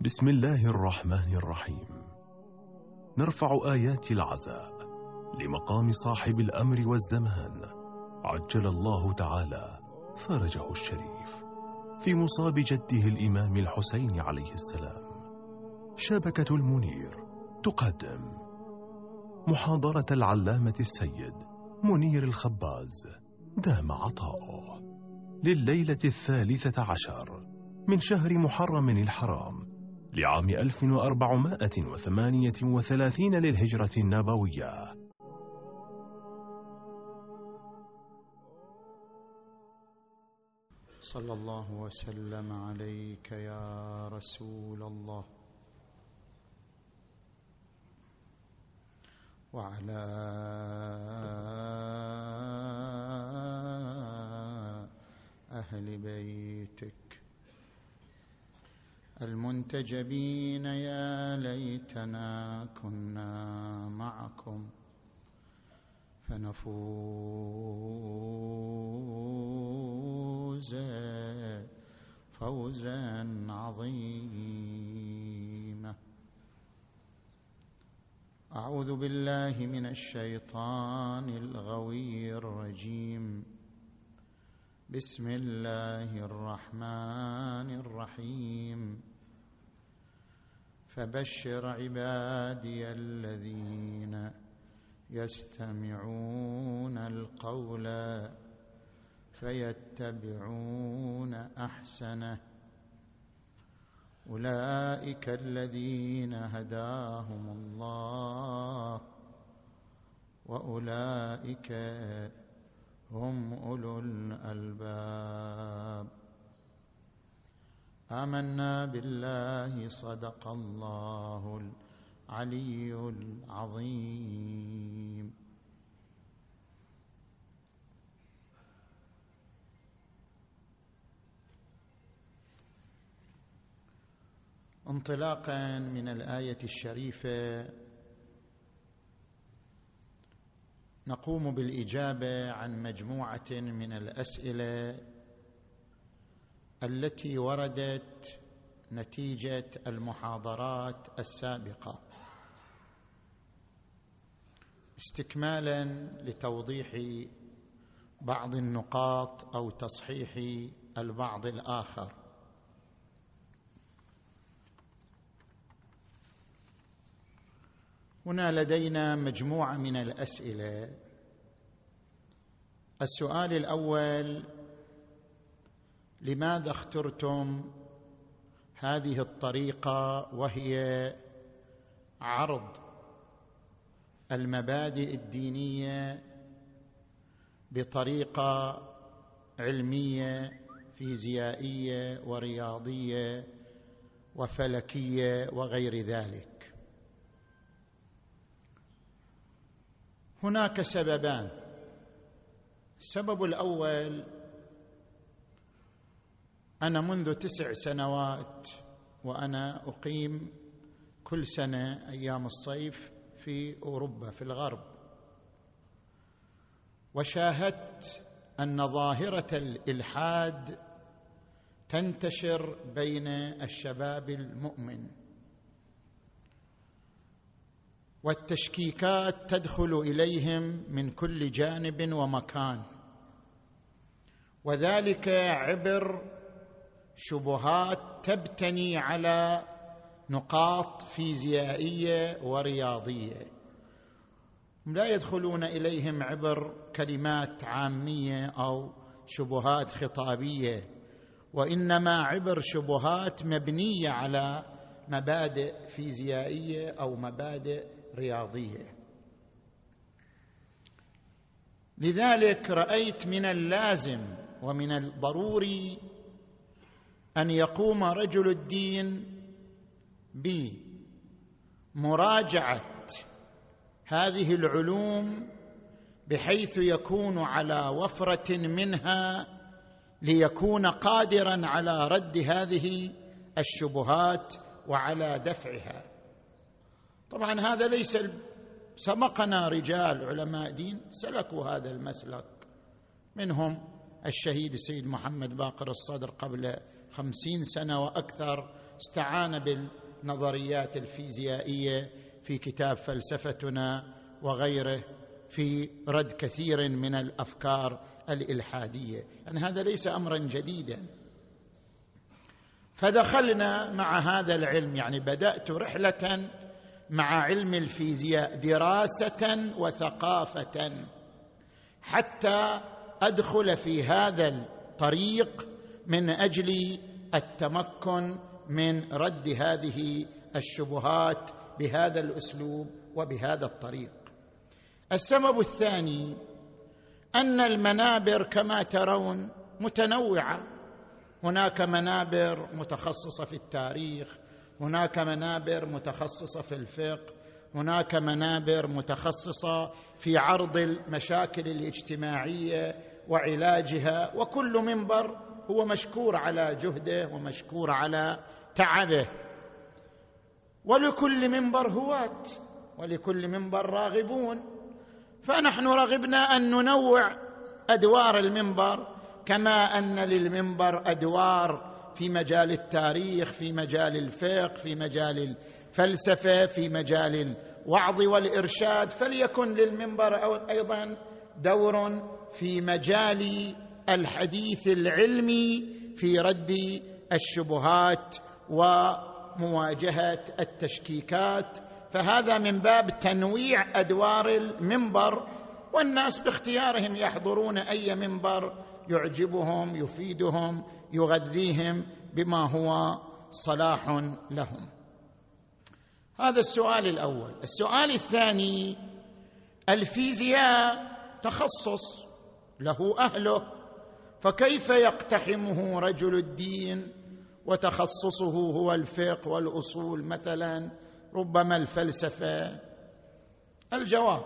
بسم الله الرحمن الرحيم. نرفع آيات العزاء لمقام صاحب الأمر والزمان عجل الله تعالى فرجه الشريف في مصاب جده الإمام الحسين عليه السلام. شبكة المنير تقدم محاضرة العلامة السيد منير الخباز دام عطاؤه لليلة 13 من شهر محرم الحرام لعام 1438 للهجرة النبوية. صلى الله وسلم عليك يا رسول الله وعلى أهل بيتك المنتجبين. يا ليتنا كنا معكم فنفوز فوزا عظيما. أعوذ بالله من الشيطان الغوي الرجيم. بسم الله الرحمن الرحيم. فبشر عبادي الذين يستمعون القول فيتبعون أحسنه أولئك الذين هداهم الله وأولئك هم أولو الألباب. آمنا بالله صدق الله العلي العظيم. انطلاقا من الآية الشريفة نقوم بالإجابة عن مجموعة من الأسئلة التي وردت نتيجة المحاضرات السابقة استكمالا لتوضيح بعض النقاط أو تصحيح البعض الآخر. هنا لدينا مجموعة من الأسئلة. السؤال الأول: لماذا اخترتم هذه الطريقة وهي عرض المبادئ الدينية بطريقة علمية فيزيائية ورياضية وفلكية وغير ذلك؟ هناك سببان. السبب الأول: أنا منذ 9 سنوات وأنا أقيم كل سنة أيام الصيف في أوروبا في الغرب، وشاهدت أن ظاهرة الإلحاد تنتشر بين الشباب المؤمن، والتشكيكات تدخل إليهم من كل جانب ومكان، وذلك عبر شبهات تبتني على نقاط فيزيائية ورياضية. لا يدخلون إليهم عبر كلمات عامية أو شبهات خطابية، وإنما عبر شبهات مبنية على مبادئ فيزيائية أو مبادئ رياضية. لذلك رأيت من اللازم ومن الضروري أن يقوم رجل الدين بمراجعة هذه العلوم بحيث يكون على وفرة منها ليكون قادرا على رد هذه الشبهات وعلى دفعها. طبعا هذا ليس سبقنا رجال علماء دين سلكوا هذا المسلك، منهم الشهيد السيد محمد باقر الصدر قبل 50 سنة وأكثر استعان بالنظريات الفيزيائية في كتاب فلسفتنا وغيره في رد كثير من الأفكار الإلحادية. يعني هذا ليس أمرا جديدا. فدخلنا مع هذا العلم، يعني بدأت رحلة مع علم الفيزياء دراسة وثقافة حتى أدخل في هذا الطريق من أجل التمكن من رد هذه الشبهات بهذا الأسلوب وبهذا الطريق. السبب الثاني أن المنابر كما ترون متنوعة. هناك منابر متخصصة في التاريخ، هناك منابر متخصصة في الفقه، هناك منابر متخصصة في عرض المشاكل الاجتماعية وعلاجها، وكل منبر هو مشكور على جهده ومشكور على تعبه، ولكل منبر هواة ولكل منبر راغبون. فنحن رغبنا أن ننوع أدوار المنبر، كما أن للمنبر أدوار في مجال التاريخ، في مجال الفقه، في مجال الفلسفة، في مجال الوعظ والإرشاد، فليكن للمنبر أيضا دور في مجال الحديث العلمي في رد الشبهات ومواجهة التشكيكات. فهذا من باب تنويع أدوار المنبر، والناس باختيارهم يحضرون أي منبر يعجبهم، يفيدهم، يغذيهم بما هو صلاح لهم. هذا السؤال الأول. السؤال الثاني: الفيزياء تخصص له أهله، فكيف يقتحمه رجل الدين وتخصصه هو الفقه والأصول مثلا، ربما الفلسفة؟ الجواب: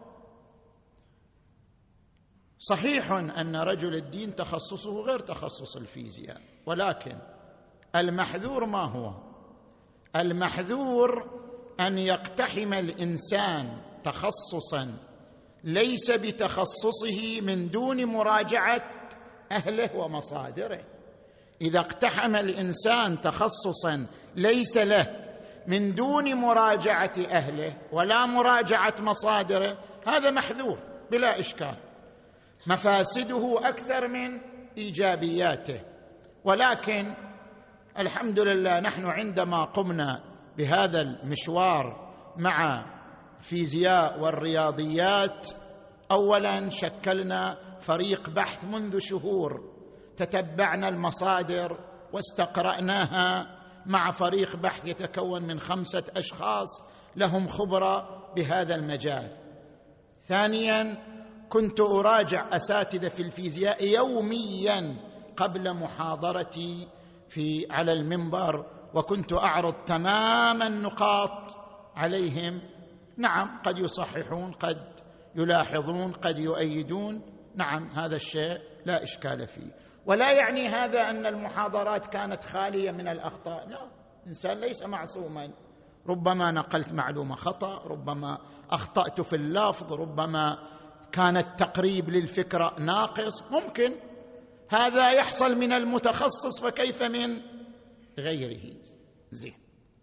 صحيح أن رجل الدين تخصصه غير تخصص الفيزياء، ولكن المحذور ما هو؟ المحذور أن يقتحم الإنسان تخصصا ليس بتخصصه من دون مراجعة أهله ومصادره. إذا اقتحم الإنسان تخصصا ليس له من دون مراجعة أهله ولا مراجعة مصادره، هذا محذور بلا إشكال، مفاسده أكثر من إيجابياته. ولكن الحمد لله نحن عندما قمنا بهذا المشوار مع الفيزياء والرياضيات، أولا شكلنا فريق بحث منذ شهور، تتبعنا المصادر واستقرأناها مع فريق بحث يتكون من 5 أشخاص لهم خبرة بهذا المجال. ثانيا كنت أراجع أساتذة في الفيزياء يوميا قبل محاضرتي على المنبر، وكنت أعرض تمام النقاط عليهم. نعم، قد يصححون، قد يلاحظون، قد يؤيدون، نعم هذا الشيء لا إشكال فيه. ولا يعني هذا أن المحاضرات كانت خالية من الأخطاء، لا، الإنسان ليس معصوما، ربما نقلت معلومة خطأ، ربما أخطأت في اللفظ، ربما كان التقريب للفكرة ناقص، ممكن هذا يحصل من المتخصص، فكيف من غيره؟ زين.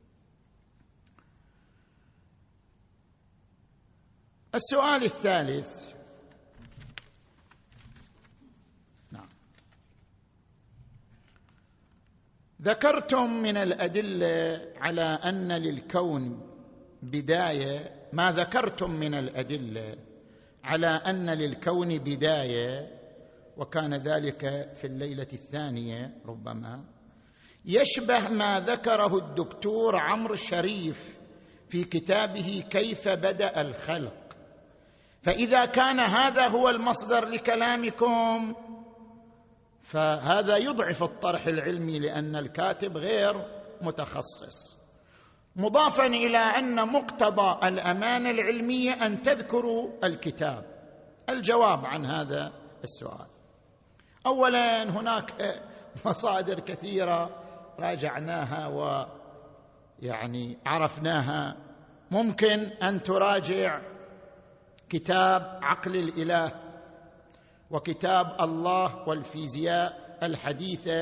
السؤال الثالث: نعم، ذكرتم من الأدلة على أن للكون بداية، ما ذكرتم من الأدلة على أن للكون بداية، وكان ذلك في الليلة الثانية ربما، يشبه ما ذكره الدكتور عمرو شريف في كتابه كيف بدأ الخلق. فإذا كان هذا هو المصدر لكلامكم فهذا يضعف الطرح العلمي، لأن الكاتب غير متخصص، مضافا إلى أن مقتضى الأمانة العلمية أن تذكروا الكتاب. الجواب عن هذا السؤال: أولا هناك مصادر كثيرة راجعناها ويعني عرفناها. ممكن أن تراجع كتاب عقل الإله وكتاب الله والفيزياء الحديثة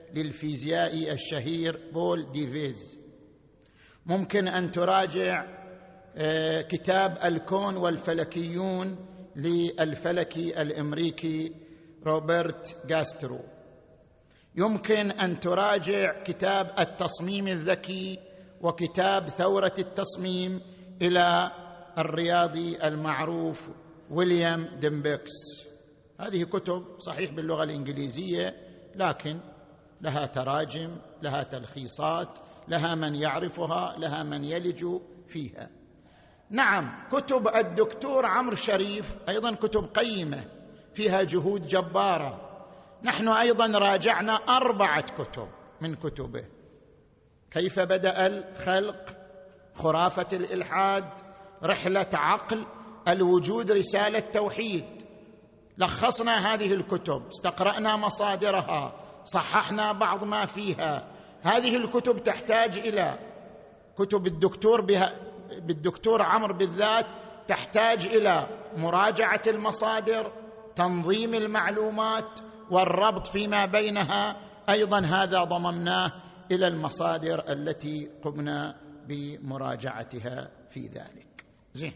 للفيزيائي الشهير بول ديفيز. ممكن أن تراجع كتاب الكون والفلكيون للفلكي الأمريكي روبرت جاسترو. يمكن أن تراجع كتاب التصميم الذكي وكتاب ثورة التصميم إلى الرياضي المعروف ويليام ديمبكس. هذه كتب صحيح باللغة الإنجليزية، لكن لها تراجم، لها تلخيصات، لها من يعرفها، لها من يلج فيها. نعم، كتب الدكتور عمرو شريف أيضا كتب قيمة فيها جهود جبارة. نحن أيضا راجعنا 4 كتب من كتبه: كيف بدأ الخلق، خرافة الإلحاد، رحلة عقل، الوجود، رسالة توحيد. لخصنا هذه الكتب، استقرأنا مصادرها، صححنا بعض ما فيها. هذه الكتب تحتاج إلى كتب الدكتور بالدكتور عمرو بالذات، تحتاج إلى مراجعة المصادر، تنظيم المعلومات والربط فيما بينها. أيضا هذا ضممناه إلى المصادر التي قمنا بمراجعتها في ذلك. زين.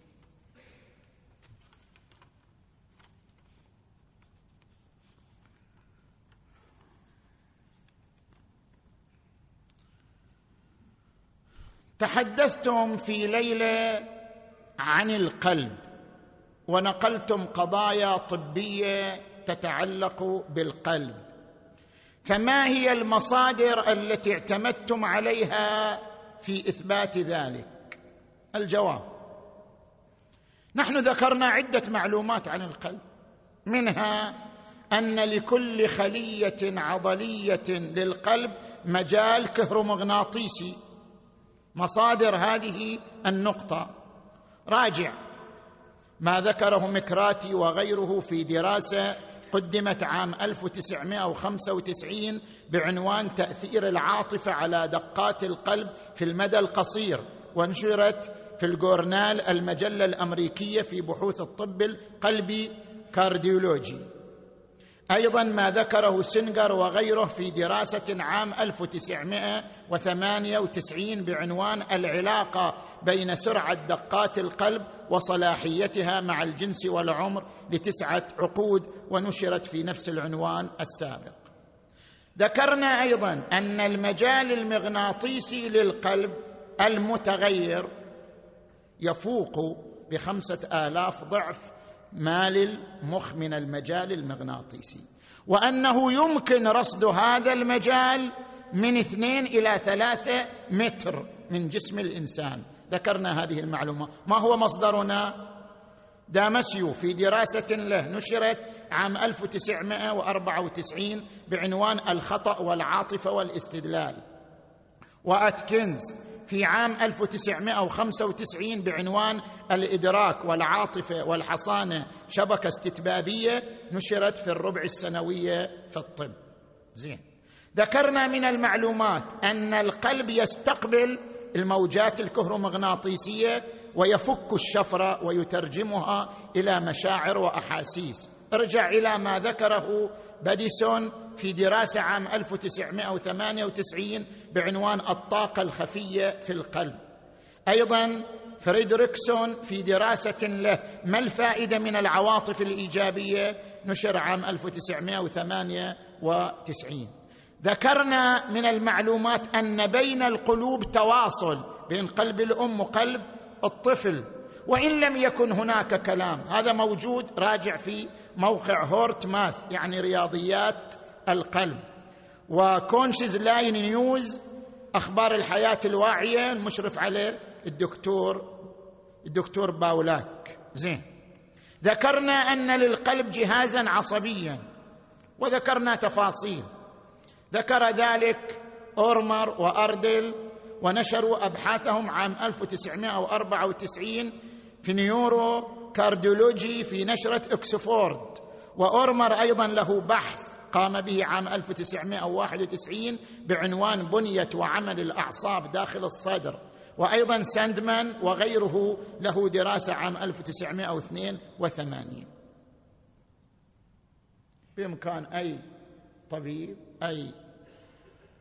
تحدثتم في ليلة عن القلب ونقلتم قضايا طبية تتعلق بالقلب، فما هي المصادر التي اعتمدتم عليها في إثبات ذلك؟ الجواب: نحن ذكرنا عدة معلومات عن القلب، منها أن لكل خلية عضلية للقلب مجال كهرومغناطيسي. مصادر هذه النقطة: راجع ما ذكره مكراتي وغيره في دراسة قدمت عام 1995 بعنوان تأثير العاطفة على دقات القلب في المدى القصير، ونشرت في الجورنال المجلة الأمريكية في بحوث الطب القلبي كارديولوجي. أيضا ما ذكره سينجر وغيره في دراسة عام 1998 بعنوان العلاقة بين سرعة دقات القلب وصلاحيتها مع الجنس والعمر ل9 عقود، ونشرت في نفس العنوان السابق. ذكرنا أيضا أن المجال المغناطيسي للقلب المتغير يفوق ب5000 ضعف ما للمخ من المجال المغناطيسي، وأنه يمكن رصد هذا المجال من 2 إلى 3 متر من جسم الإنسان. ذكرنا هذه المعلومة. ما هو مصدرنا؟ دامسيو في دراسة له نشرت عام 1994 بعنوان الخطأ والعاطفة والاستدلال، وأتكنز في عام 1995 بعنوان الإدراك والعاطفة والحصانة شبكة استتبابية، نشرت في الربع السنوية في الطب. زين. ذكرنا من المعلومات أن القلب يستقبل الموجات الكهرومغناطيسية ويفك الشفرة ويترجمها إلى مشاعر وأحاسيس. ارجع إلى ما ذكره باديسون في دراسة عام 1998 بعنوان الطاقة الخفية في القلب. أيضا فريدريكسون في دراسة له ما الفائدة من العواطف الإيجابية، نشر عام 1998. ذكرنا من المعلومات أن بين القلوب تواصل بين قلب الأم وقلب الطفل، وإن لم يكن هناك كلام. هذا موجود، راجع في موقع هورت ماث، يعني رياضيات القلب. وكونشز لاين نيوز، أخبار الحياة الواعية، المشرف عليه الدكتور باولاك. زين. ذكرنا أن للقلب جهازا عصبيا، وذكرنا تفاصيل. ذكر ذلك أورمر وأردل، ونشروا أبحاثهم عام 1994 في نيورو كارديولوجي في نشرة أكسفورد. وأورمر أيضا له بحث قام به عام 1991 بعنوان بنية وعمل الأعصاب داخل الصدر. وأيضا ساندمان وغيره له دراسة عام 1982. بإمكان أي طبيب، أي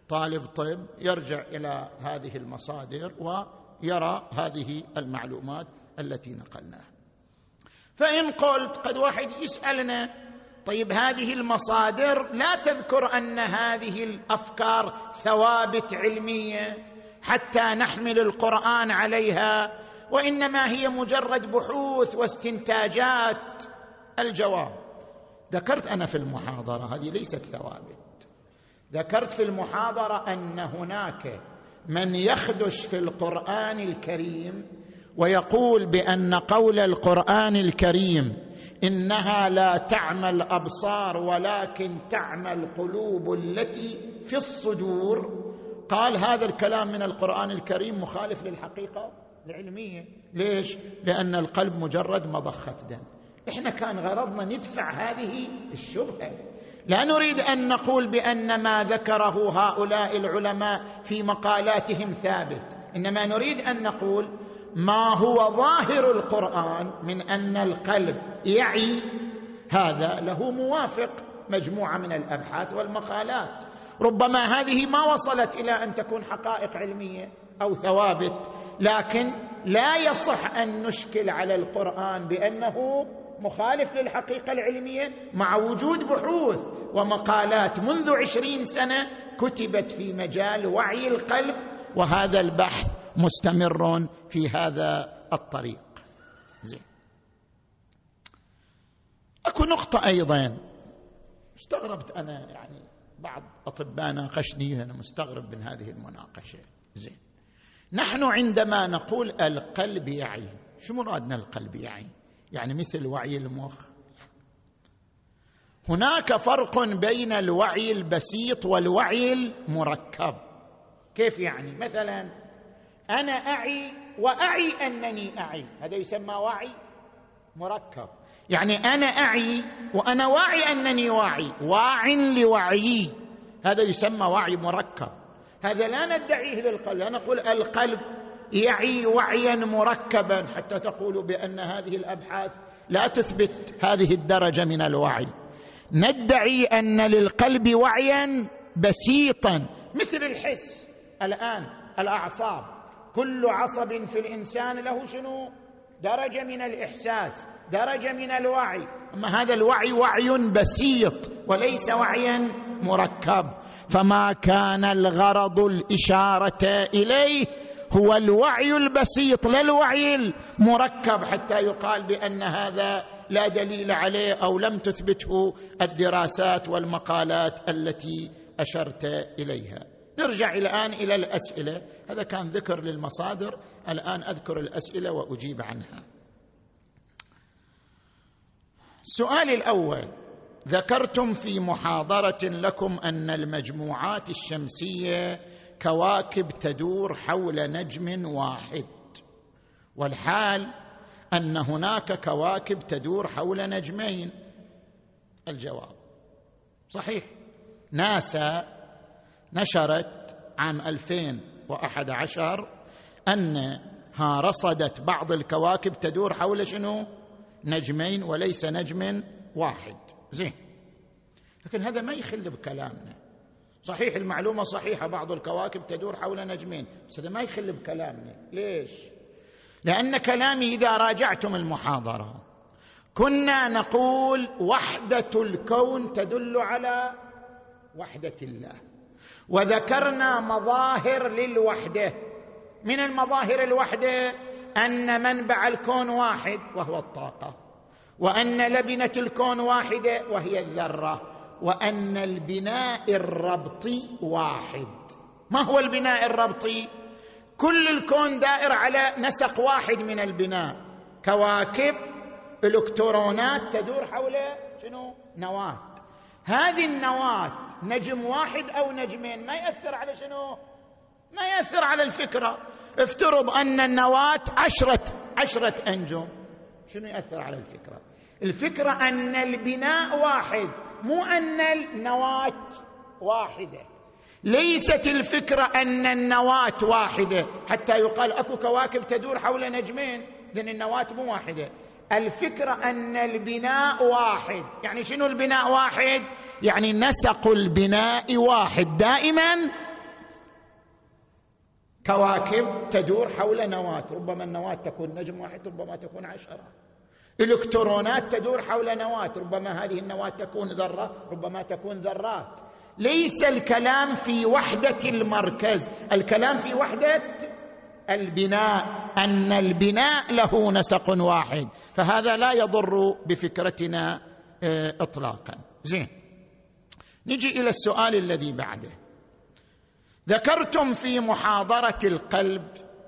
طالب طب يرجع إلى هذه المصادر ويرى هذه المعلومات التي نقلناها. فإن قلت قد واحد يسألنا طيب هذه المصادر لا تذكر أن هذه الأفكار ثوابت علمية حتى نحمل القرآن عليها، وإنما هي مجرد بحوث واستنتاجات. الجواب: ذكرت أنا في المحاضرة هذه ليست ثوابت. ذكرت في المحاضرة أن هناك من يخدش في القرآن الكريم ويقول بأن قول القرآن الكريم إنها لا تعمى الأبصار ولكن تعمى القلوب التي في الصدور. قال هذا الكلام من القرآن الكريم مخالف للحقيقة العلمية. ليش؟ لأن القلب مجرد مضخة دم. إحنا كان غرضنا ندفع هذه الشبهة، لا نريد أن نقول بأن ما ذكره هؤلاء العلماء في مقالاتهم ثابت، إنما نريد أن نقول ما هو ظاهر القرآن من أن القلب يعي، هذا له موافق مجموعة من الأبحاث والمقالات. ربما هذه ما وصلت إلى أن تكون حقائق علمية أو ثوابت، لكن لا يصح أن نشكل على القرآن بأنه مخالف للحقيقة العلمية مع وجود بحوث ومقالات منذ 20 سنة كتبت في مجال وعي القلب، وهذا البحث مستمر في هذا الطريق. زين. أكو نقطة أيضا استغربت أنا، يعني بعض أطباء ناقشني، أنا مستغرب من هذه المناقشة. زين، نحن عندما نقول القلب يعي، شو مرادنا القلب يعي؟ يعني مثل وعي المخ؟ هناك فرق بين الوعي البسيط والوعي المركب. كيف يعني؟ مثلا أنا أعي وأعي أنني أعي، هذا يسمى وعي مركب. يعني أنا أعي وأنا واعي أنني واعي، واع لوعيي، هذا يسمى وعي مركب. هذا لا ندعيه للقلب، لا نقول القلب يعي وعيا مركبا حتى تقولوا بأن هذه الأبحاث لا تثبت هذه الدرجة من الوعي. ندعي أن للقلب وعيا بسيطا مثل الحس. الآن الأعصاب، كل عصب في الإنسان له شنو؟ درجة من الإحساس، درجة من الوعي. أما هذا الوعي وعي بسيط وليس وعيا مركب، فما كان الغرض الإشارة إليه هو الوعي البسيط لا الوعي المركب، حتى يقال بأن هذا لا دليل عليه أو لم تثبته الدراسات والمقالات التي أشرت إليها. نرجع الآن إلى الأسئلة. هذا كان ذكر للمصادر، الآن أذكر الأسئلة وأجيب عنها. السؤال الأول: ذكرتم في محاضرة لكم أن المجموعات الشمسية كواكب تدور حول نجم واحد، والحال أن هناك كواكب تدور حول نجمين. الجواب: صحيح. ناسا نشرت عام 2011 أنها رصدت بعض الكواكب تدور حول شنو؟ نجمين وليس نجم واحد. زين، لكن هذا ما يخل بكلامنا. صحيح المعلومة صحيحة، بعض الكواكب تدور حول نجمين، بس هذا ما يخل بكلامنا. ليش؟ لأن كلامي إذا راجعتم المحاضرة كنا نقول وحدة الكون تدل على وحدة الله، وذكرنا مظاهر للوحدة. من المظاهر الوحدة أن منبع الكون واحد وهو الطاقة، وأن لبنة الكون واحدة وهي الذرة، وأن البناء الربطي واحد. ما هو البناء الربطي؟ كل الكون دائر على نسق واحد من البناء، كواكب إلكترونات تدور حول شنو؟ نواة. هذه النواة نجم واحد أو نجمين ما يأثر على شنو؟ ما يأثر على الفكرة. افترض أن النواة عشرة أنجم، شنو يأثر على الفكرة؟ الفكرة أن البناء واحد، مو أن النواة واحدة. ليست الفكرة أن النواة واحدة حتى يقال أكو كواكب تدور حول نجمين، إذن النواة مو واحدة. الفكرة أن البناء واحد. يعني شنو البناء واحد؟ يعني نسق البناء واحد، دائما كواكب تدور حول نواة، ربما النواة تكون نجم واحد، ربما تكون 10. إلكترونات تدور حول نواة، ربما هذه النواة تكون ذرة، ربما تكون ذرات. ليس الكلام في وحدة المركز، الكلام في وحدة البناء، أن البناء له نسق واحد، فهذا لا يضر بفكرتنا إطلاقا. زين، نجي إلى السؤال الذي بعده. ذكرتم في محاضرة القلب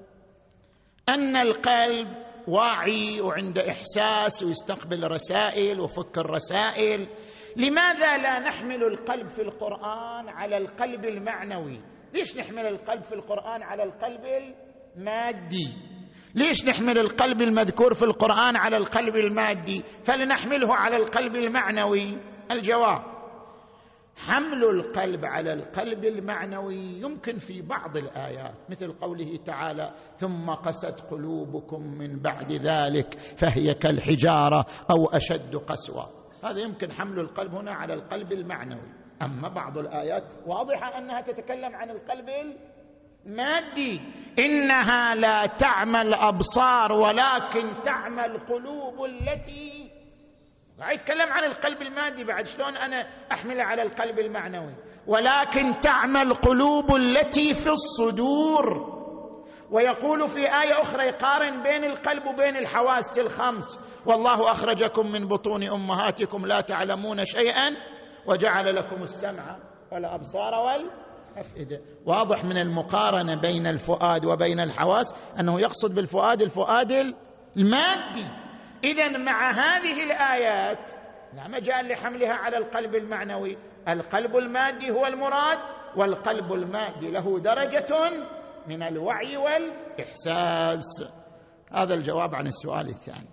أن القلب واعي وعنده إحساس ويستقبل رسائل وفك الرسائل، لماذا لا نحمل القلب في القرآن على القلب المعنوي؟ ليش نحمل القلب في القرآن على القلب المادي؟ ليش نحمل القلب المذكور في القرآن على القلب المادي فلنحمله على القلب المعنوي؟ الجواب: حمل القلب على القلب المعنوي يمكن في بعض الآيات، مثل قوله تعالى: ثم قست قلوبكم من بعد ذلك فهي كالحجارة أو أشد قسوة. هذا يمكن حمل القلب هنا على القلب المعنوي. أما بعض الآيات واضحة أنها تتكلم عن القلب المادي: إنها لا تعمى الأبصار ولكن تعمى القلوب التي. قاعد يتكلم عن القلب المادي، بعد شلون أنا أحمله على القلب المعنوي؟ ولكن تعمى القلوب التي في الصدور. ويقول في آية أخرى يقارن بين القلب وبين الحواس الخمس: والله أخرجكم من بطون أمهاتكم لا تعلمون شيئا وجعل لكم السمع والأبصار والأفئدة. واضح من المقارنة بين الفؤاد وبين الحواس أنه يقصد بالفؤاد الفؤاد المادي. إذن مع هذه الآيات لا مجال لحملها على القلب المعنوي، القلب المادي هو المراد، والقلب المادي له درجة من الوعي والإحساس. هذا الجواب عن السؤال الثاني.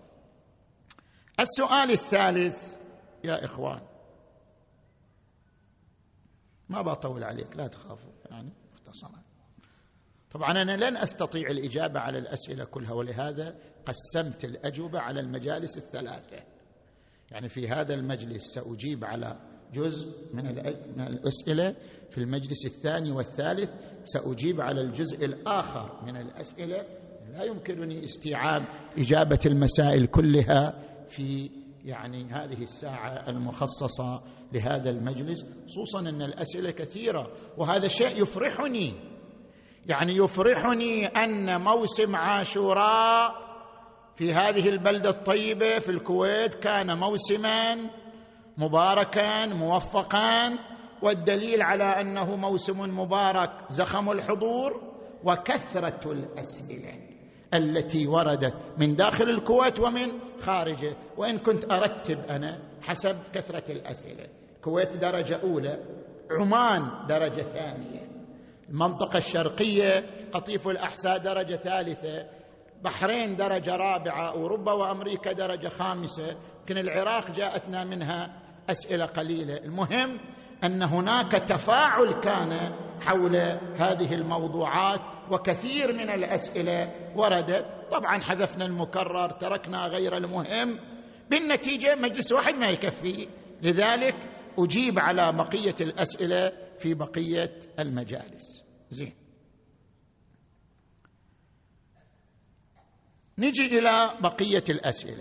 السؤال الثالث يا إخوان، ما بطول عليك لا تخافوا، يعني مختصرا. طبعا أنا لن أستطيع الإجابة على الأسئلة كلها، ولهذا قسمت الأجوبة على المجالس الثلاثة. يعني في هذا المجلس سأجيب على جزء من الأسئلة، في المجلس الثاني والثالث سأجيب على الجزء الآخر من الأسئلة. لا يمكنني استيعاب إجابة المسائل كلها في يعني هذه الساعة المخصصة لهذا المجلس، خصوصا أن الأسئلة كثيرة، وهذا شيء يفرحني. يعني يفرحني أن موسم عاشوراء في هذه البلدة الطيبة في الكويت كان موسما مباركا موفقا، والدليل على أنه موسم مبارك زخم الحضور وكثرة الأسئلة التي وردت من داخل الكويت ومن خارجه. وإن كنت أرتب أنا حسب كثرة الأسئلة: الكويت درجة أولى، عمان درجة ثانية، المنطقة الشرقية قطيف الأحساء درجة ثالثة، بحرين درجة رابعة، أوروبا وأمريكا درجة خامسة، يمكن العراق جاءتنا منها أسئلة قليلة. المهم أن هناك تفاعل كان حول هذه الموضوعات، وكثير من الأسئلة وردت. طبعا حذفنا المكرر، تركنا غير المهم، بالنتيجة مجلس واحد ما يكفي، لذلك أجيب على بقية الأسئلة في بقية المجالس. زين، نجي إلى بقية الأسئلة.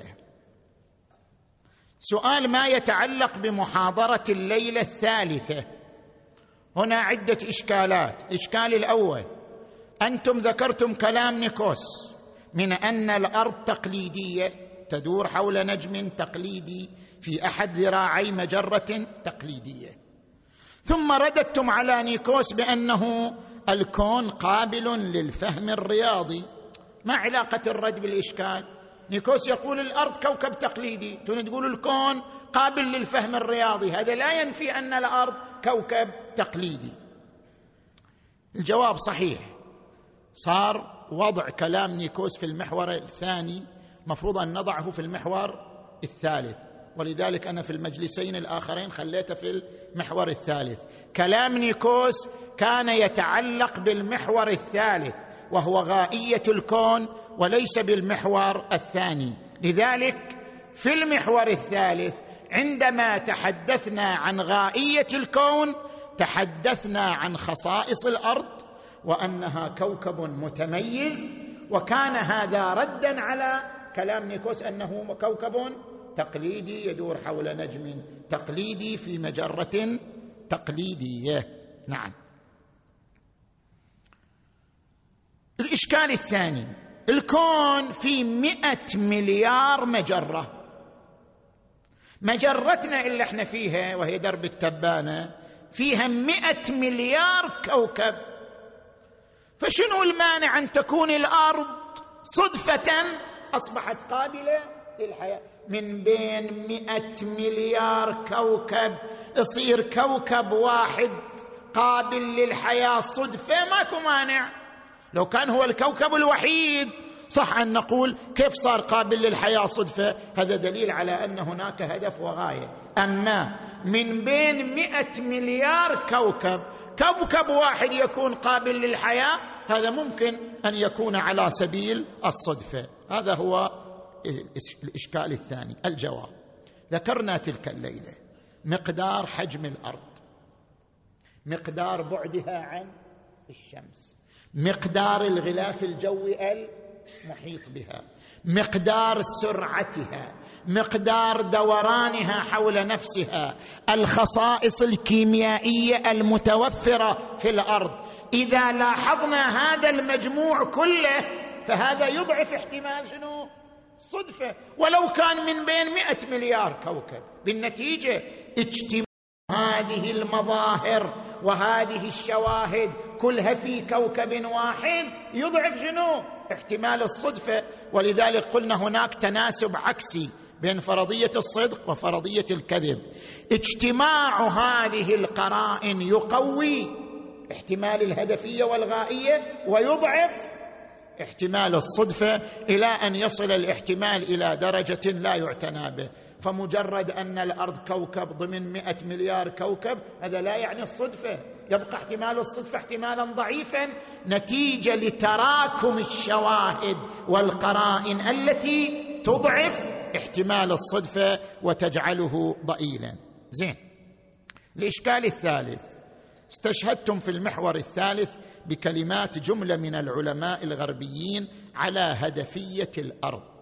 سؤال ما يتعلق بمحاضرة الليلة الثالثة. هنا عدة إشكالات. الإشكال الأول: أنتم ذكرتم كلام نيكوس من أن الأرض تقليدية تدور حول نجم تقليدي في أحد ذراعي مجرة تقليدية، ثم رددتم على نيكوس بأنه الكون قابل للفهم الرياضي. ما علاقة الرد بالإشكال؟ نيكوس يقول الأرض كوكب تقليدي، تقول الكون قابل للفهم الرياضي، هذا لا ينفي أن الأرض كوكب تقليدي. الجواب صحيح، صار وضع كلام نيكوس في المحور الثاني، مفروض أن نضعه في المحور الثالث، ولذلك أنا في المجلسين الآخرين خليته في المحور الثالث. كلام نيكوس كان يتعلق بالمحور الثالث وهو غائية الكون، وليس بالمحور الثاني. لذلك في المحور الثالث عندما تحدثنا عن غائية الكون تحدثنا عن خصائص الأرض وأنها كوكب متميز، وكان هذا ردا على كلام نيكوس أنه كوكب تقليدي يدور حول نجم تقليدي في مجرة تقليدية. نعم. الإشكال الثاني، الكون في 100 مليار مجرة. مجرتنا اللي احنا فيها وهي درب التبانة فيها 100 مليار كوكب، فشنو المانع أن تكون الأرض صدفة أصبحت قابلة للحياة؟ من بين 100 مليار كوكب يصير كوكب واحد قابل للحياة صدفة، ماكو مانع. لو كان هو الكوكب الوحيد صح أن نقول كيف صار قابل للحياة صدفة، هذا دليل على أن هناك هدف وغاية. أما من بين 100 مليار كوكب واحد يكون قابل للحياة، هذا ممكن أن يكون على سبيل الصدفة. هذا هو الإشكال الثاني. الجواب، ذكرنا تلك الليلة مقدار حجم الأرض، مقدار بعدها عن الشمس، مقدار الغلاف الجوي المحيط بها، مقدار سرعتها، مقدار دورانها حول نفسها، الخصائص الكيميائية المتوفرة في الأرض. إذا لاحظنا هذا المجموع كله فهذا يضعف احتمال شنو؟ صدفة، ولو كان من بين 100 مليار كوكب. بالنتيجة اجتماع هذه المظاهر وهذه الشواهد كلها في كوكب واحد يضعف شنو؟ احتمال الصدفة. ولذلك قلنا هناك تناسب عكسي بين فرضية الصدق وفرضية الكذب. اجتماع هذه القرائن يقوي احتمال الهدفية والغائية ويضعف احتمال الصدفة، إلى أن يصل الاحتمال إلى درجة لا يعتنى به. فمجرد أن الأرض كوكب ضمن 100 مليار كوكب هذا لا يعني الصدفة، يبقى احتمال الصدفة احتمالا ضعيفا نتيجة لتراكم الشواهد والقرائن التي تضعف احتمال الصدفة وتجعله ضئيلا. زين. الإشكال الثالث، استشهدتم في المحور الثالث بكلمات جملة من العلماء الغربيين على هدفية الأرض،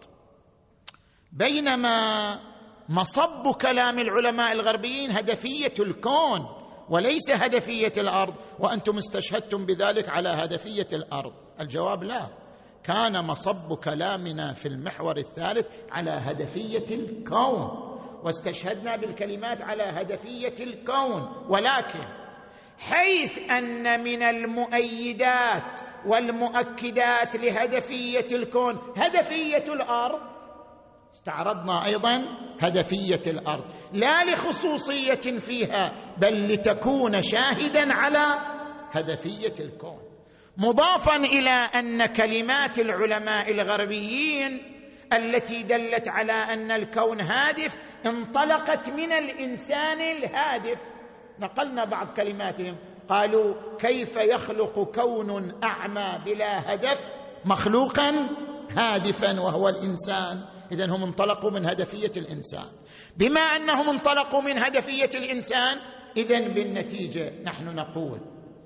بينما مصب كلام العلماء الغربيين هدفية الكون وليس هدفية الأرض، وأنتم استشهدتم بذلك على هدفية الأرض. الجواب لا، كان مصب كلامنا في المحور الثالث على هدفية الكون، واستشهدنا بالكلمات على هدفية الكون، ولكن حيث أن من المؤيدات والمؤكدات لهدفية الكون هدفية الأرض، استعرضنا أيضا هدفية الأرض لا لخصوصية فيها بل لتكون شاهدا على هدفية الكون، مضافا إلى أن كلمات العلماء الغربيين التي دلت على أن الكون هادف انطلقت من الإنسان الهادف. نقلنا بعض كلماتهم، قالوا كيف يخلق كون أعمى بلا هدف مخلوقا هادفا وهو الإنسان؟ إذن هم انطلقوا من هدفية الإنسان. بما أنهم انطلقوا من هدفية الإنسان، إذن بالنتيجة نحن نقول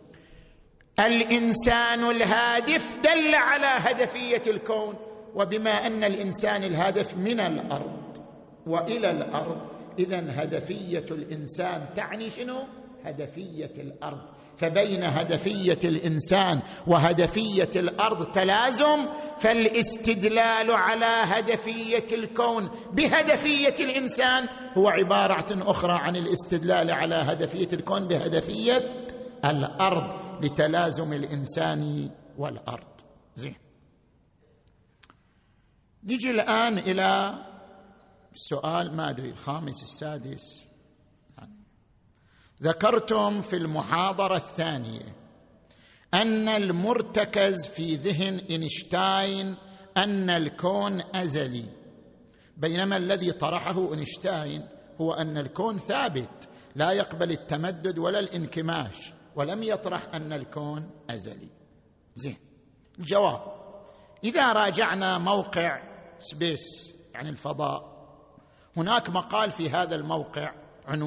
الإنسان الهادف دل على هدفية الكون، وبما أن الإنسان الهادف من الأرض وإلى الأرض، إذن هدفية الإنسان تعني شنو؟ هدفية الأرض. فبين هدفية الإنسان وهدفية الأرض تلازم، فالاستدلال على هدفية الكون بهدفية الإنسان هو عبارة أخرى عن الاستدلال على هدفية الكون بهدفية الأرض، لتلازم الإنسان والأرض. زين. نجي الآن إلى السؤال ما أدري الخامس السادس. ذكرتم في المحاضرة الثانية أن المرتكز في ذهن إينشتاين أن الكون أزلي، بينما الذي طرحه إينشتاين هو أن الكون ثابت لا يقبل التمدد ولا الانكماش، ولم يطرح أن الكون أزلي. زين. الجواب، إذا راجعنا موقع سبيس يعني الفضاء، هناك مقال في هذا الموقع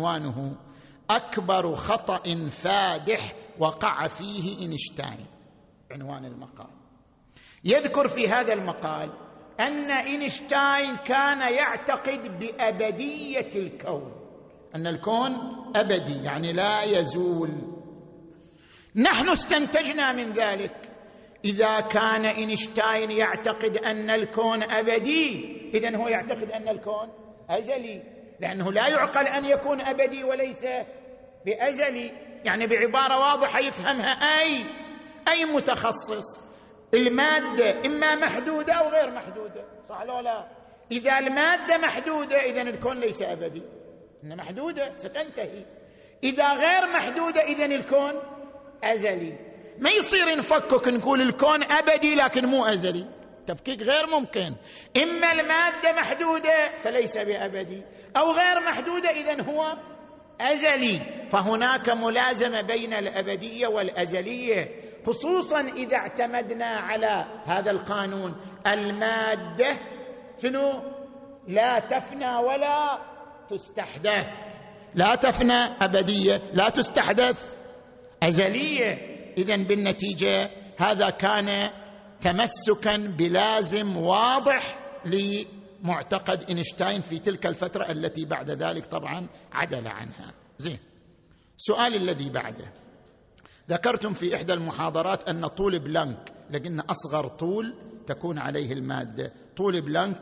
عنوانه أكبر خطأ فادح وقع فيه إينشتاين. عنوان المقال. يذكر في هذا المقال أن إينشتاين كان يعتقد بأبدية الكون، أن الكون أبدي يعني لا يزول. نحن استنتجنا من ذلك إذا كان إينشتاين يعتقد أن الكون أبدي، إذن هو يعتقد أن الكون أزلي، لأنه لا يعقل أن يكون أبدي وليس بأزلي. يعني بعبارة واضحة يفهمها أي متخصص، المادة إما محدودة أو غير محدودة، صح ولا لا؟ إذا المادة محدودة إذن الكون ليس أبدي، إنها محدودة ستنتهي. إذا غير محدودة إذن الكون أزلي. ما يصير نفكك نقول الكون أبدي لكن مو أزلي، تفكيك غير ممكن. إما المادة محدودة فليس بأبدي، أو غير محدودة إذن هو أزلي. فهناك ملازمة بين الأبدية والأزلية، خصوصا إذا اعتمدنا على هذا القانون: المادة شنو؟ لا تفنى ولا تستحدث، لا تفنى أبدية، لا تستحدث أزلية. إذن بالنتيجة هذا كان تمسكا بلازم واضح لمعتقد إينشتاين في تلك الفترة التي بعد ذلك طبعا عدل عنها. زين، سؤال الذي بعده: ذكرتم في إحدى المحاضرات أن طول بلانك، لقينا أصغر طول تكون عليه المادة طول بلانك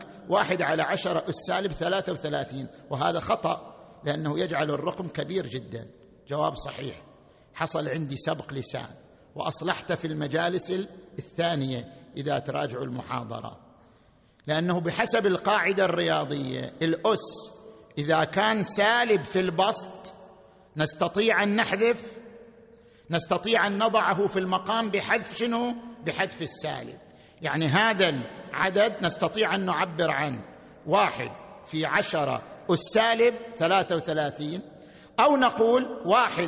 1/10⁻³ وهذا خطأ لأنه يجعل الرقم كبير جدا. جواب صحيح، حصل عندي سبق لسان وأصلحت في المجالس الثانية إذا تراجعوا المحاضرة، لأنه بحسب القاعدة الرياضية الأس إذا كان سالب في البسط نستطيع أن نحذف، نستطيع أن نضعه في المقام بحذف شنو؟ بحذف السالب. يعني هذا العدد نستطيع أن نعبر عن 1/10⁻³ أو نقول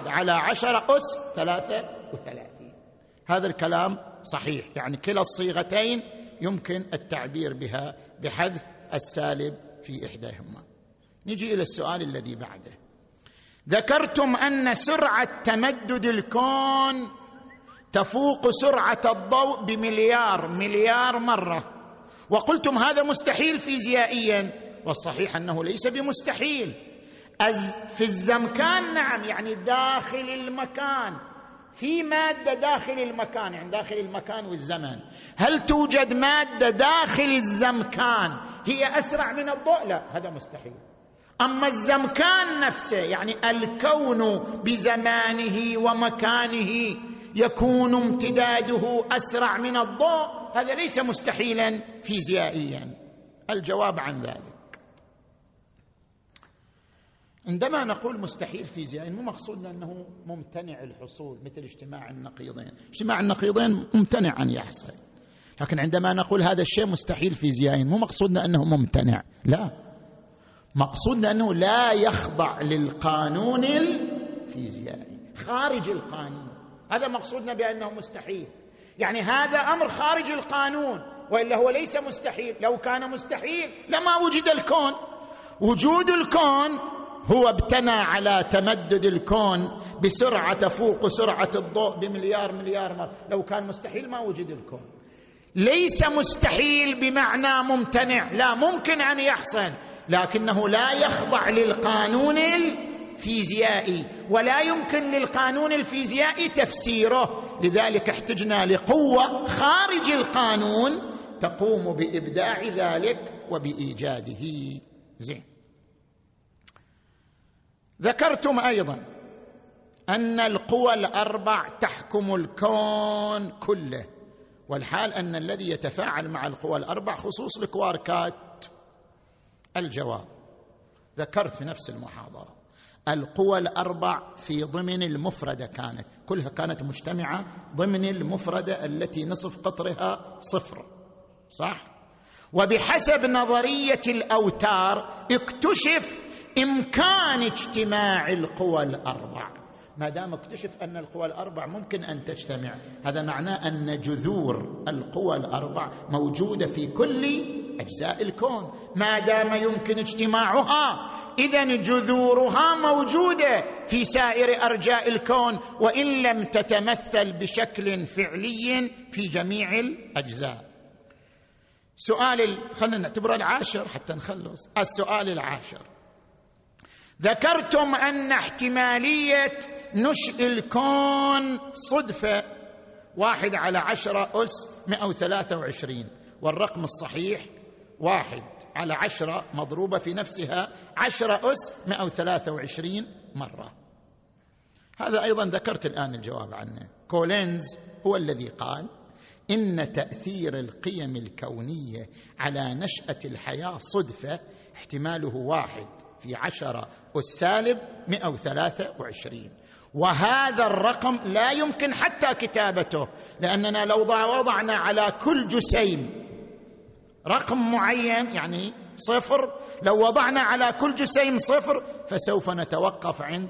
1/10⁻³ هذا الكلام صحيح، يعني كلا الصيغتين يمكن التعبير بها بحذف السالب في إحداهما. نجي إلى السؤال الذي بعده: ذكرتم أن سرعة تمدد الكون تفوق سرعة الضوء بمليار مرة، وقلتم هذا مستحيل فيزيائيا، والصحيح أنه ليس بمستحيل. في الزمكان نعم، يعني داخل المكان، في مادة داخل المكان، يعني داخل المكان والزمن. هل توجد مادة داخل الزمكان هي أسرع من الضوء؟ لا، هذا مستحيل. أما الزمكان نفسه، يعني الكون بزمانه ومكانه يكون امتداده أسرع من الضوء، هذا ليس مستحيلا فيزيائيا. الجواب عن ذلك: عندما نقول مستحيل فيزيائيا مو مقصودنا أنه ممتنع الحصول، مثل اجتماع النقيضين. اجتماع النقيضين ممتنع أن يحصل، لكن عندما نقول هذا الشيء مستحيل فيزيائيا مو مقصودنا أنه ممتنع، لا، مقصودنا أنه لا يخضع للقانون الفيزيائي، خارج القانون. هذا مقصودنا بأنه مستحيل، يعني هذا أمر خارج القانون، وإلا هو ليس مستحيل. لو كان مستحيل لما وجد الكون. وجود الكون هو ابتنى على تمدد الكون بسرعة تفوق سرعة الضوء بمليار مرة. لو كان مستحيل ما وجد الكون. ليس مستحيل بمعنى ممتنع، لا، ممكن أن يحصل، لكنه لا يخضع للقانون الفيزيائي، ولا يمكن للقانون الفيزيائي تفسيره. لذلك احتجنا لقوة خارج القانون تقوم بإبداع ذلك وبإيجاده. زين، ذكرتم أيضا أن القوى الأربع تحكم الكون كله، والحال أن الذي يتفاعل مع القوى الأربع خصوص الكواركات. الجواب: ذكرت في نفس المحاضرة القوى الأربع في ضمن المفردة، كلها كانت مجتمعة ضمن المفردة التي نصف قطرها 0، صح؟ وبحسب نظرية الأوتار اكتشف إمكان اجتماع القوى الأربع. ما دام اكتشف أن القوى الأربع ممكن أن تجتمع، هذا معناه أن جذور القوى الأربع موجودة في كل أجزاء الكون ما دام يمكن اجتماعها، إذن جذورها موجودة في سائر أرجاء الكون وإن لم تتمثل بشكل فعلي في جميع الأجزاء. خلينا نعتبره العاشر حتى نخلص. السؤال العاشر: ذكرتم أن احتمالية نشء الكون صدفة 1/10⁻123، والرقم الصحيح 1/10 مضروبة في نفسها 10⁻123 مرة. هذا أيضا ذكرت الآن الجواب عنه. كولينز هو الذي قال إن تأثير القيم الكونية على نشأة الحياة صدفة احتماله 1/10⁻123، وهذا الرقم لا يمكن حتى كتابته، لأننا لو وضعنا على كل جسيم رقم معين يعني 0، لو وضعنا على كل جسيم 0 فسوف نتوقف عند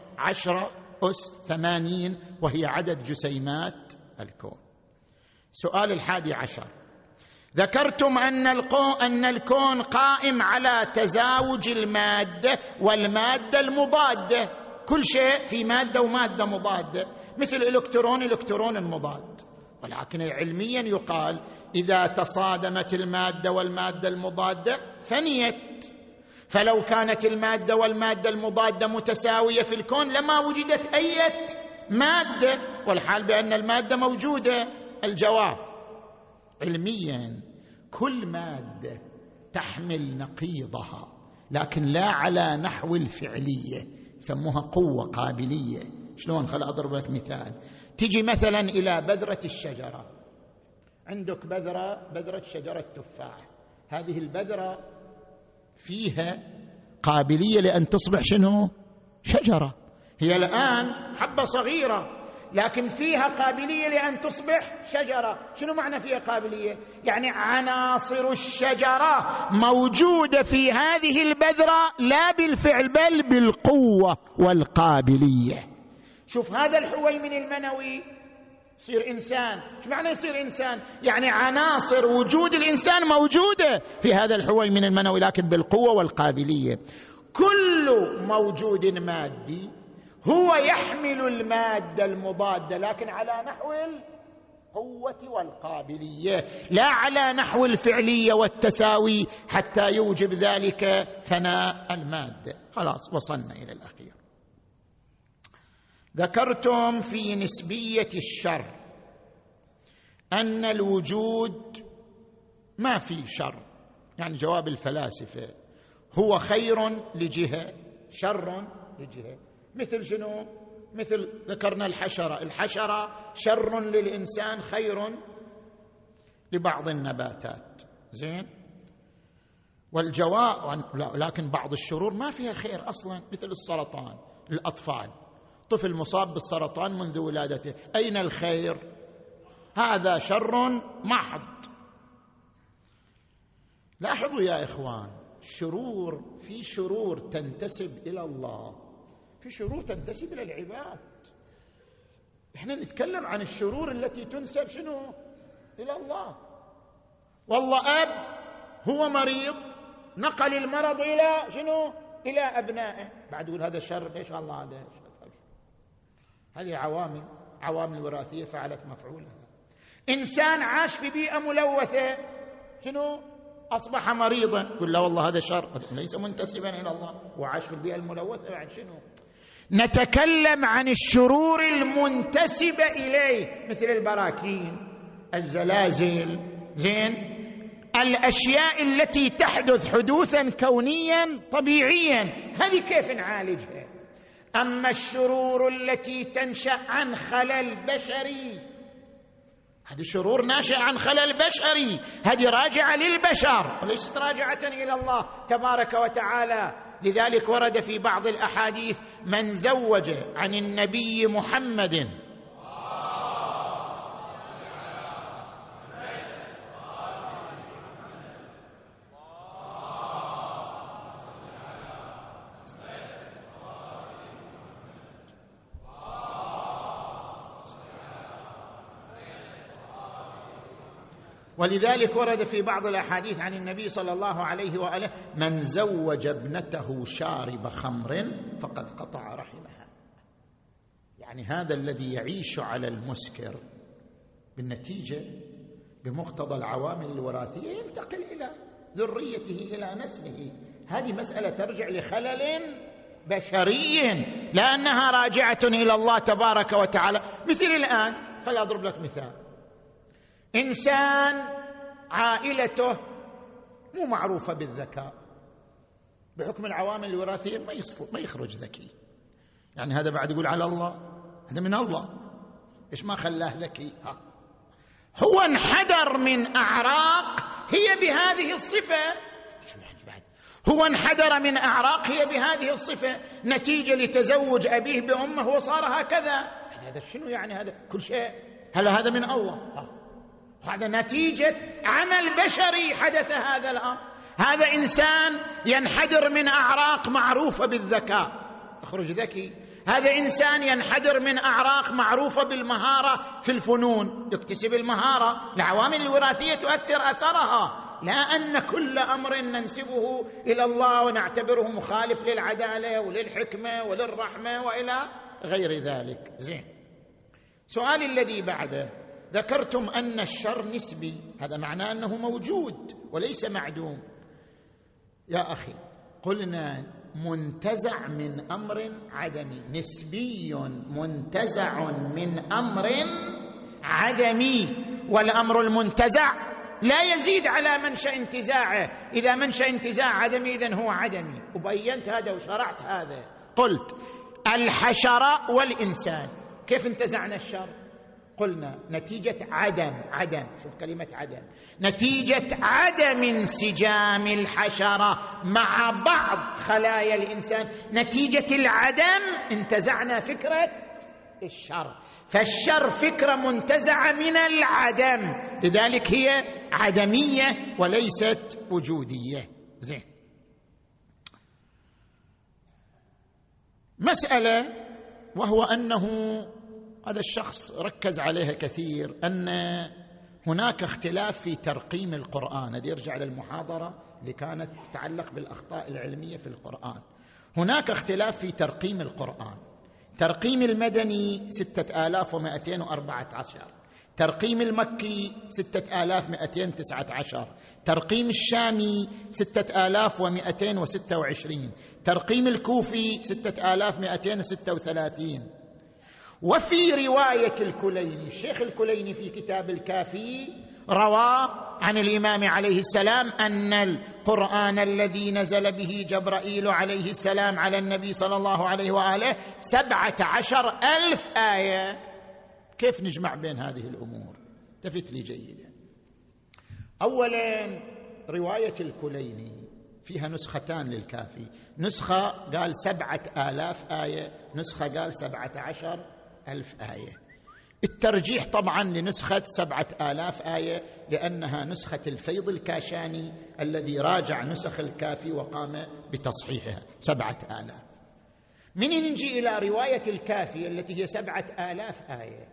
10⁻80 وهي عدد جسيمات الكون. سؤال 11: ذكرتم أن الكون قائم على تزاوج المادة والمادة المضادة، كل شيء في مادة ومادة مضادة، مثل إلكترون مضاد، ولكن علميا يقال إذا تصادمت المادة والمادة المضادة فنيت، فلو كانت المادة والمادة المضادة متساوية في الكون لما وجدت أي مادة، والحال بأن المادة موجودة. الجواب: علميا كل مادة تحمل نقيضها لكن لا على نحو الفعلية، سموها قوة قابلية. شلون؟ خل أضرب لك مثال. تجي مثلا إلى بذرة الشجرة، عندك بذرة شجرة تفاح، هذه البذرة فيها قابلية لأن تصبح شنو؟ شجرة. هي الآن حبة صغيرة لكن فيها قابلية لأن تصبح شجرة. شنو معنى فيها قابلية؟ يعني عناصر الشجرة موجودة في هذه البذرة لا بالفعل بل بالقوة والقابلية. شوف هذا الحويمن المنوي يصير إنسان. شو معنى يصير إنسان؟ يعني عناصر وجود الإنسان موجودة في هذا الحويمن المنوي لكن بالقوة والقابلية. كل موجود مادي هو يحمل المادة المضادة لكن على نحو القوة والقابلية لا على نحو الفعلية والتساوي حتى يوجب ذلك فناء المادة. خلاص وصلنا إلى الأخير. ذكرتم في نسبية الشر أن الوجود ما في شر، يعني جواب الفلاسفة هو خير لجهة شر لجهة. مثل شنو؟ مثل ذكرنا الحشرة شر للإنسان خير لبعض النباتات. زين؟ والجواب لكن بعض الشرور ما فيها خير أصلا، مثل السرطان. الأطفال، طفل مصاب بالسرطان منذ ولادته، أين الخير؟ هذا شر محض. لاحظوا يا إخوان، في شرور تنتسب إلى الله، في شرور تنتسب إلى العباد. احنا نتكلم عن الشرور التي تنسب شنو؟ إلى الله. والله أب هو مريض نقل المرض إلى شنو؟ إلى أبنائه، بعد يقول هذا شر. ليش الله هذا شر؟ هذه عوامل وراثية فعلت مفعولها. إنسان عاش في بيئة ملوثة شنو؟ أصبح مريضا، يقول لا والله هذا شر، ليس منتسبا إلى الله وعاش في البيئة الملوثة. بعد شنو؟ نتكلم عن الشرور المنتسبة إليه مثل البراكين، الزلازل، زين، الأشياء التي تحدث حدوثا كونيا طبيعيا، هذه كيف نعالجها؟ أما الشرور التي تنشأ عن خلل بشري، هذه شرور ناشئة عن خلل بشري، هذه راجعة للبشر وليست راجعة إلى الله تبارك وتعالى. لذلك ورد في بعض الأحاديث من زوج عن النبي محمد ولذلك ورد في بعض الأحاديث عن النبي صلى الله عليه وآله: من زوج ابنته شارب خمر فقد قطع رحمها. يعني هذا الذي يعيش على المسكر بالنتيجة بمقتضى العوامل الوراثية ينتقل إلى ذريته إلى نسله. هذه مسألة ترجع لخلل بشري لا أنها راجعة إلى الله تبارك وتعالى. مثل الآن، خليني أضرب لك مثال: إنسان عائلته مو معروفة بالذكاء، بحكم العوامل الوراثية ما يخرج ذكي. يعني هذا بعد يقول على الله، هذا من الله، إيش ما خلاه ذكي؟ هو انحدر من أعراق هي بهذه الصفة. هو انحدر من أعراق هي بهذه الصفة نتيجة لتزوج أبيه بأمه وصار هكذا. هذا شنو يعني؟ هذا كل شيء هذا من الله، هذا نتيجة عمل بشري حدث هذا الأمر. هذا إنسان ينحدر من أعراق معروفة بالذكاء، يخرج ذكي. هذا إنسان ينحدر من أعراق معروفة بالمهارة في الفنون، يكتسب المهارة. العوامل الوراثية تؤثر أثرها، لا أن كل أمر ننسبه إلى الله ونعتبره مخالف للعدالة وللحكمة وللرحمة وإلى غير ذلك. زين، سؤالي الذي بعده: ذكرتم أن الشر نسبي، هذا معناه أنه موجود وليس معدوم. يا أخي، قلنا منتزع من أمر عدمي، نسبي منتزع من أمر عدمي، والأمر المنتزع لا يزيد على منشأ انتزاعه. إذا منشأ انتزاع عدمي إذن هو عدمي. وبينت هذا وشرعت هذا، قلت الحشرة والإنسان كيف انتزعنا الشر؟ قلنا نتيجة عدم، شوف كلمة عدم، نتيجة عدم انسجام الحشرة مع بعض خلايا الإنسان، نتيجة العدم انتزعنا فكرة الشر. فالشر فكرة منتزعة من العدم، لذلك هي عدمية وليست وجودية. زين، مسألة وهو أنه هذا الشخص ركز عليها كثير، أن هناك اختلاف في ترقيم القرآن. هذه يرجع للمحاضرة اللي كانت تتعلق بالأخطاء العلمية في القرآن. هناك اختلاف في ترقيم القرآن. ترقيم المدني 6214، ترقيم المكي 6219، ترقيم الشامي 6226، ترقيم الكوفي 6236. وفي رواية الكليني، الشيخ الكليني في كتاب الكافي روى عن الإمام عليه السلام أن القرآن الذي نزل به جبرائيل عليه السلام على النبي صلى الله عليه وآله 17,000 آية. كيف نجمع بين هذه الأمور؟ التفت لي جيدا. أولا، رواية الكليني فيها نسختان للكافي، نسخة قال 7,000 آية، نسخة قال 17,000 آية. الترجيح طبعا لنسخة 7,000 آية، لأنها نسخة الفيض الكاشاني الذي راجع نسخ الكافي وقام بتصحيحها 7,000. من نجي إلى رواية الكافي التي هي 7,000 آية،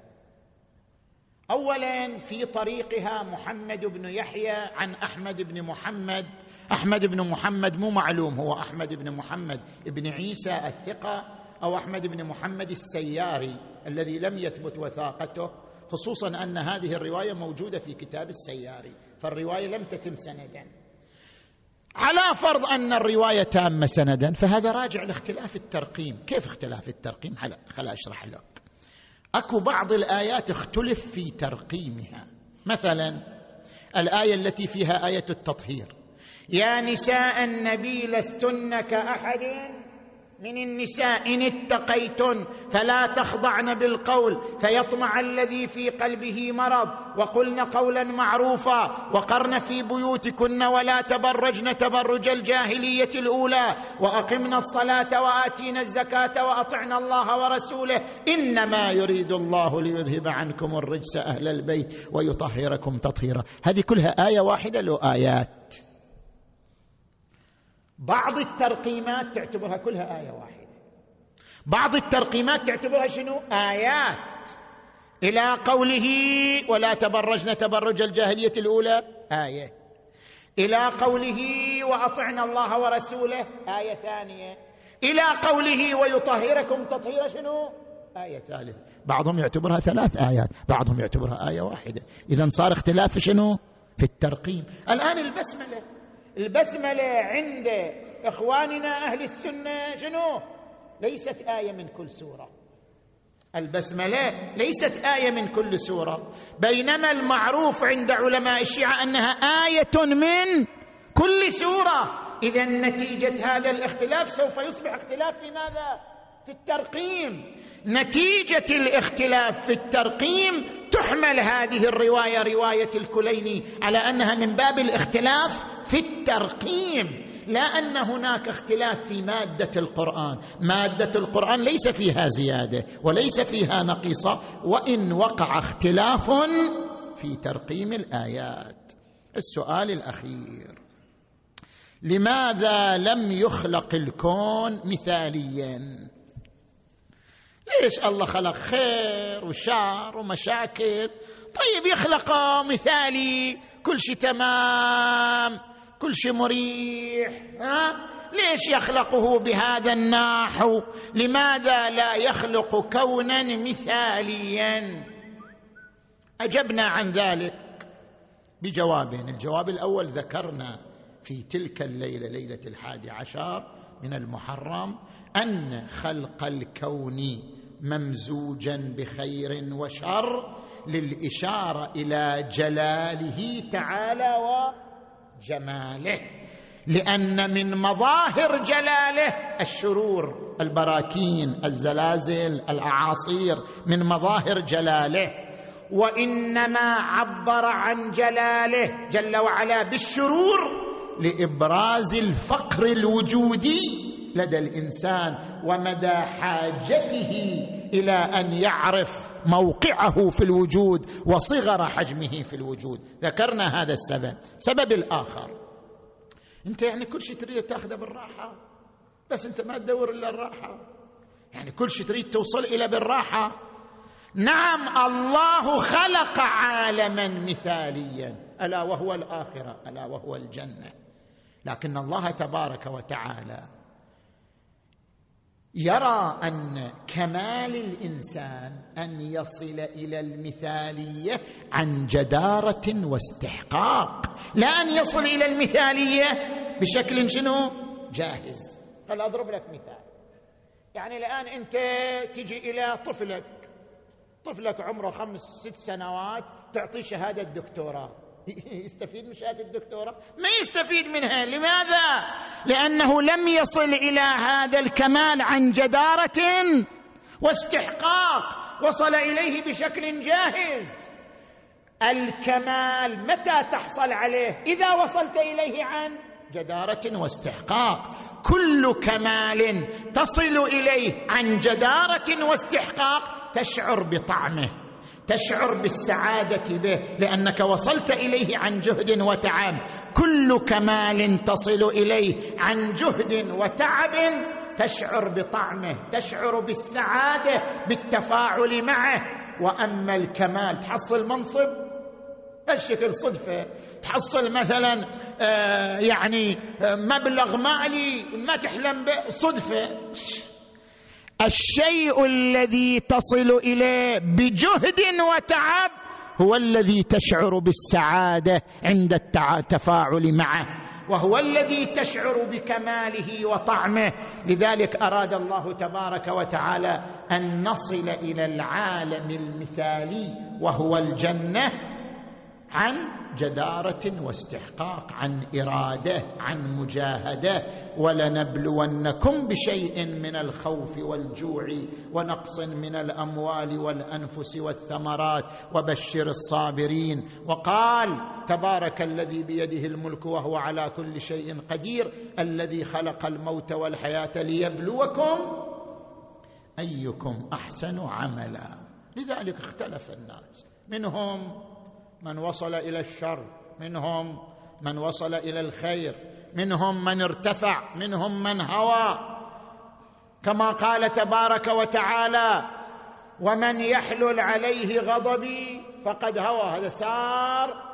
أولا في طريقها محمد بن يحيى عن أحمد بن محمد. أحمد بن محمد مو معلوم هو أحمد بن محمد بن عيسى الثقة أو أحمد بن محمد السياري الذي لم يثبت وثاقته، خصوصا أن هذه الرواية موجودة في كتاب السياري، فالرواية لم تتم سندا. على فرض أن الرواية تامة سندا، فهذا راجع لاختلاف الترقيم. كيف اختلاف الترقيم؟ خلا أشرح لك. أكو بعض الآيات اختلف في ترقيمها، مثلا الآية التي فيها آية التطهير: يا نساء النبي لستن كأحد من النساء إن اتقيتن فلا تخضعن بالقول فيطمع الذي في قلبه مرض وقلن قولا معروفا وقرن في بيوتكن ولا تبرجن تبرج الجاهلية الأولى وأقمن الصلاة وآتينا الزكاة وأطعن الله ورسوله إنما يريد الله ليذهب عنكم الرجس أهل البيت ويطهركم تطهيرا. هذه كلها آية واحدة لو آيات. بعض الترقيمات تعتبرها كلها آية واحدة، بعض الترقيمات تعتبرها شنو؟ آيات. إلى قوله ولا تبرجن تبرج الجاهلية الأولى آية، إلى قوله وأطعنا الله ورسوله آية ثانية، إلى قوله ويطهركم تطهيرا شنو آية ثالثة. بعضهم يعتبرها 3 آيات، بعضهم يعتبرها آية واحدة. إذن صار اختلاف شنو في الترقيم. الآن البسملة عند إخواننا أهل السنة شنو؟ ليست آية من كل سورة. البسملة ليست آية من كل سورة، بينما المعروف عند علماء الشيعة أنها آية من كل سورة. إذن نتيجة هذا الاختلاف سوف يصبح اختلاف في ماذا؟ في الترقيم. نتيجة الاختلاف في الترقيم تحمل هذه الرواية رواية الكليني على أنها من باب الاختلاف في الترقيم، لا أن هناك اختلاف في مادة القرآن. مادة القرآن ليس فيها زيادة وليس فيها نقيصة، وإن وقع اختلاف في ترقيم الآيات. السؤال الأخير: لماذا لم يخلق الكون مثاليا؟ ليش الله خلق خير وشر ومشاكل؟ طيب يخلقه مثالي، كل شيء تمام، كل شيء مريح، ليش يخلقه بهذا النحو؟ لماذا لا يخلق كونا مثاليا؟ أجبنا عن ذلك بجوابين. الجواب الأول ذكرنا في تلك الليلة، ليلة 11 من المحرم، أن خلق الكون ممزوجا بخير وشر للإشارة إلى جلاله تعالى وجماله، لأن من مظاهر جلاله الشرور، البراكين، الزلازل، الأعاصير، من مظاهر جلاله. وإنما عبر عن جلاله جل وعلا بالشرور لإبراز الفقر الوجودي لدى الإنسان ومدى حاجته إلى أن يعرف موقعه في الوجود وصغر حجمه في الوجود. ذكرنا هذا السبب. سبب الآخر: أنت يعني كل شيء تريد تأخذه بالراحة، بس أنت ما تدور إلا الراحة، يعني كل شيء تريد توصل إلى بالراحة. نعم، الله خلق عالما مثاليا، ألا وهو الآخرة، ألا وهو الجنة، لكن الله تبارك وتعالى يرى أن كمال الإنسان أن يصل إلى المثالية عن جدارة واستحقاق، لا أن يصل إلى المثالية بشكل شنو؟ جاهز. خل أضرب لك مثال. يعني الآن أنت تجي إلى طفلك عمره 5-6 سنوات، تعطيه شهادة دكتوراه، يستفيد من شهادة الدكتوراه؟ ما يستفيد منها. لماذا؟ لأنه لم يصل إلى هذا الكمال عن جدارة واستحقاق، وصل إليه بشكل جاهز. الكمال متى تحصل عليه؟ إذا وصلت إليه عن جدارة واستحقاق. كل كمال تصل إليه عن جدارة واستحقاق تشعر بطعمه، تشعر بالسعادة به، لأنك وصلت إليه عن جهد وتعب. كل كمال تصل إليه عن جهد وتعب تشعر بطعمه، تشعر بالسعادة بالتفاعل معه. وأما الكمال تحصل منصب الشكل صدفة، تحصل مثلا يعني مبلغ مالي ما تحلم به صدفة. الشيء الذي تصل إليه بجهد وتعب هو الذي تشعر بالسعادة عند التفاعل معه، وهو الذي تشعر بكماله وطعمه. لذلك أراد الله تبارك وتعالى أن نصل إلى العالم المثالي وهو الجنة عن جدارة واستحقاق، عن إرادة، عن مجاهدة. ولنبلونكم بشيء من الخوف والجوع ونقص من الأموال والأنفس والثمرات وبشر الصابرين. وقال تبارك الذي بيده الملك وهو على كل شيء قدير الذي خلق الموت والحياة ليبلوكم أيكم أحسن عملا. لذلك اختلف الناس، منهم من وصل إلى الشر، منهم من وصل إلى الخير، منهم من ارتفع، منهم من هوى. كما قال تبارك وتعالى ومن يحلل عليه غضبي فقد هوى. هذا سار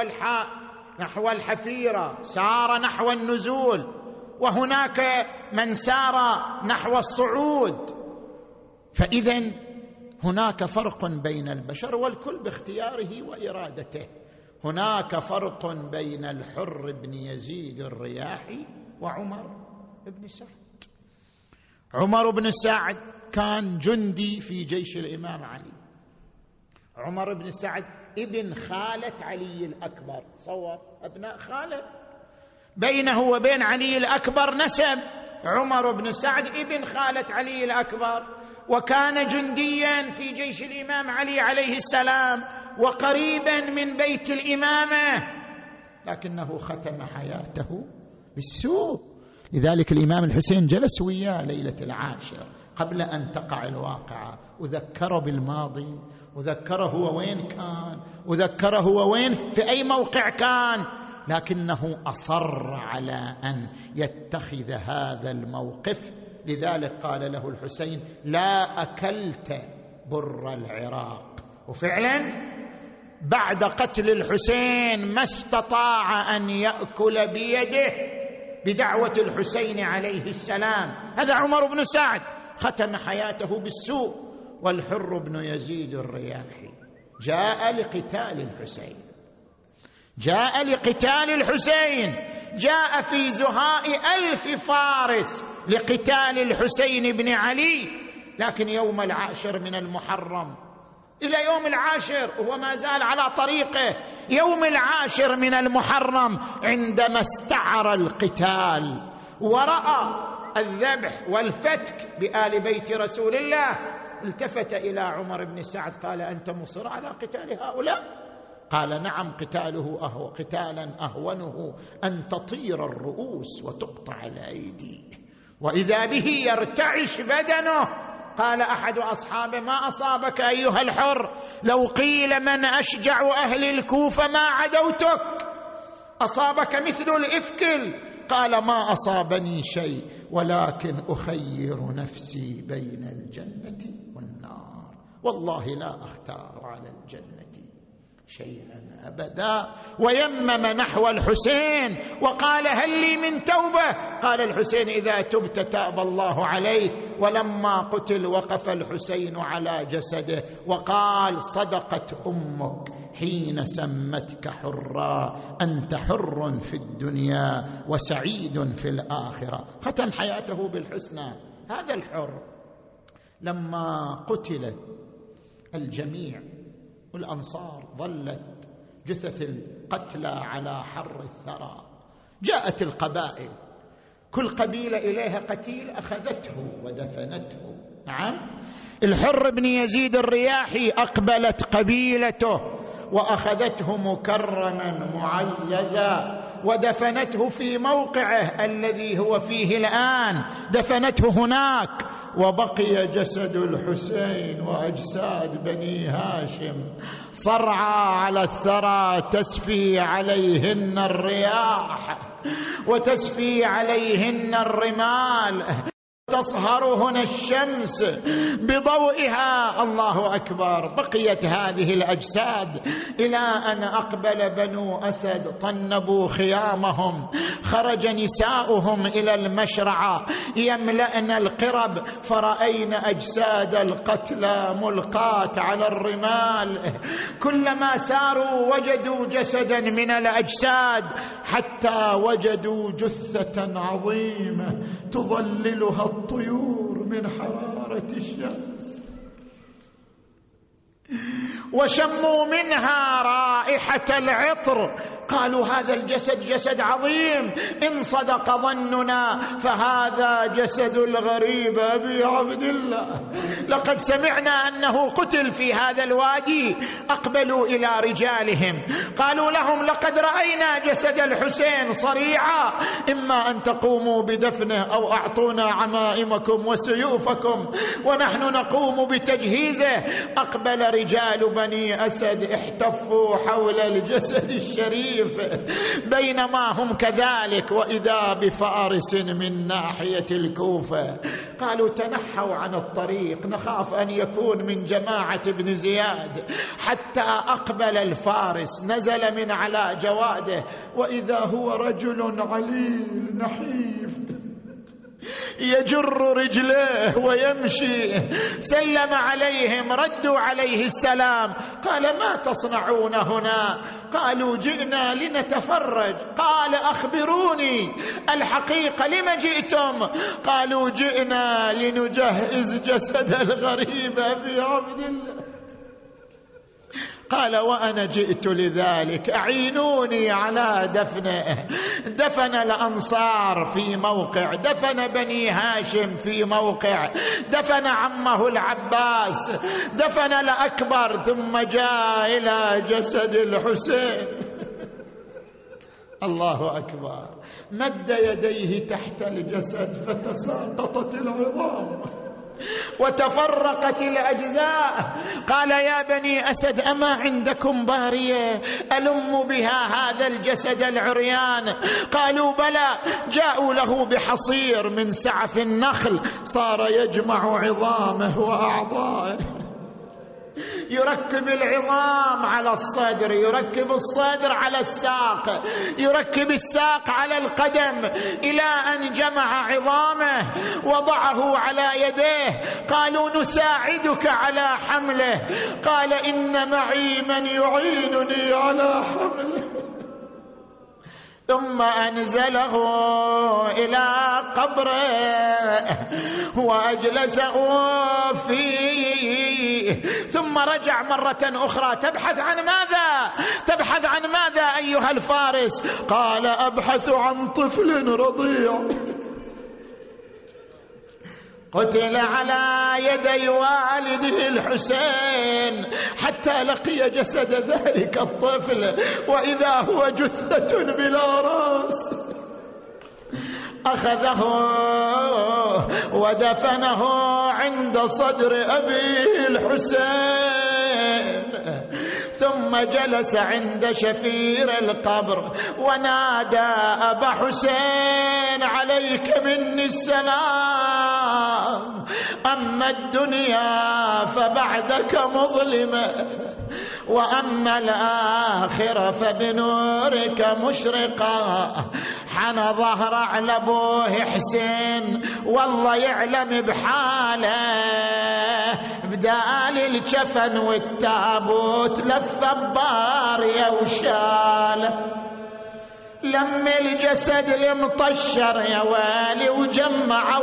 نحو الحفيرة، سار نحو النزول، وهناك من سار نحو الصعود. فإذن هناك فرق بين البشر، والكل باختياره وإرادته. هناك فرق بين الحر بن يزيد الرياحي وعمر بن سعد. عمر بن سعد كان جندي في جيش الإمام علي. عمر بن سعد ابن خالة علي الأكبر، صور أبناء خالة، بينه وبين علي الأكبر نسب. عمر بن سعد ابن خالة علي الأكبر، وكان جنديا في جيش الإمام علي عليه السلام وقريبا من بيت الإمامة، لكنه ختم حياته بالسوء. لذلك الإمام الحسين جلس وياه ليلة العاشر قبل أن تقع الواقعة، وذكره بالماضي، وذكره هو وين كان، وذكره هو وين في أي موقع كان، لكنه أصر على أن يتخذ هذا الموقف. لذلك قال له الحسين: لا أكلت بر العراق. وفعلا بعد قتل الحسين ما استطاع أن يأكل بيده بدعوة الحسين عليه السلام. هذا عمر بن سعد ختم حياته بالسوء. والحر بن يزيد الرياحي جاء لقتال الحسين، جاء لقتال الحسين، جاء في زهاء 1000 فارس لقتال الحسين بن علي. لكن يوم 10 من المحرم، إلى يوم 10 وهو ما زال على طريقه، يوم 10 من المحرم عندما استعر القتال ورأى الذبح والفتك بآل بيت رسول الله، التفت إلى عمر بن سعد قال: أنت مصر على قتال هؤلاء؟ قال: نعم، قتالا أهونه أن تطير الرؤوس وتقطع الأيدي. وإذا به يرتعش بدنه. قال أحد أصحابه: ما أصابك أيها الحر؟ لو قيل من أشجع أهل الكوفة ما عدوتك، أصابك مثل الإفكل. قال: ما أصابني شيء، ولكن أخير نفسي بين الجنة والنار، والله لا أختار على الجنة شيئا أبدا. ويمم نحو الحسين وقال: هل لي من توبة؟ قال الحسين: إذا تبت تاب الله عليك. ولما قتل وقف الحسين على جسده وقال: صدقت أمك حين سمتك حرا، أنت حر في الدنيا وسعيد في الآخرة. ختم حياته بالحسنى. هذا الحر لما قتلت الجميع والأنصار ظلت جثث القتلى على حر الثرى، جاءت القبائل كل قبيلة إليها قتيل أخذته ودفنته. نعم، الحر بن يزيد الرياحي أقبلت قبيلته وأخذته مكرما معززا ودفنته في موقعه الذي هو فيه الآن، دفنته هناك. وبقي جسد الحسين وأجساد بني هاشم صرعى على الثرى تسفي عليهن الرياح وتسفي عليهن الرمال، تصهرهن الشمس بضوئها. الله أكبر. بقيت هذه الأجساد إلى أن أقبل بنو أسد طنبوا خيامهم، خرج نساؤهم إلى المشرعة يملأن القرب، فرأين أجساد القتلى ملقاة على الرمال. كلما ساروا وجدوا جسدا من الأجساد، حتى وجدوا جثة عظيمة تظللها الطيور من حرارة الشمس، وشموا منها رائحة العطر. قالوا: هذا الجسد جسد عظيم، إن صدق ظننا فهذا جسد الغريب أبي عبد الله، لقد سمعنا أنه قتل في هذا الوادي. أقبلوا إلى رجالهم قالوا لهم: لقد رأينا جسد الحسين صريعا، إما أن تقوموا بدفنه أو أعطونا عمائمكم وسيوفكم ونحن نقوم بتجهيزه. أقبل رجال بني أسد احتفوا حول الجسد الشريف نحيف. بينما هم كذلك وإذا بفارس من ناحية الكوفة. قالوا تنحوا عن الطريق، نخاف أن يكون من جماعة ابن زياد. حتى أقبل الفارس، نزل من على جواده، وإذا هو رجل عليل نحيف يجر رجليه ويمشي. سلم عليهم، ردوا عليه السلام. قال ما تصنعون هنا؟ قالوا جئنا لنتفرج. قال أخبروني الحقيقة، لم جئتم؟ قالوا جئنا لنجهز جسد الغريب أبي عبد الله. قال وأنا جئت لذلك، أعينوني على دفنه. دفن الأنصار في موقع، دفن بني هاشم في موقع، دفن عمه العباس، دفن الأكبر، ثم جاء إلى جسد الحسين. الله أكبر. مد يديه تحت الجسد فتساقطت العظام وتفرقت الأجزاء. قال يا بني أسد أما عندكم بارية ألم بها هذا الجسد العريان؟ قالوا بلى. جاءوا له بحصير من سعف النخل، صار يجمع عظامه وأعضائه، يركب العظام على الصدر، يركب الصدر على الساق، يركب الساق على القدم، إلى أن جمع عظامه وضعه على يديه. قالوا نساعدك على حمله. قال إن معي من يعينني على حمله. ثم أنزله إلى قبره وأجلسه فيه، ثم رجع مرة أخرى. تبحث عن ماذا؟ تبحث عن ماذا أيها الفارس؟ قال أبحث عن طفل رضيع قتل على يدي والده الحسين، حتى لقي جسد ذلك الطفل وإذا هو جثة بلا رأس. أخذه ودفنه عند صدر أبيه الحسين، ثم جلس عند شفير القبر ونادى أبا حسين عليك مني السلام، أما الدنيا فبعدك مظلمة، وأما الآخرة فبنورك مشرقة. حنى ظهر على أبوه حسين، والله يعلم بحاله، بدال الجفن والتابوت لف بارية وشاله، لم الجسد المطشر يا والي وجمع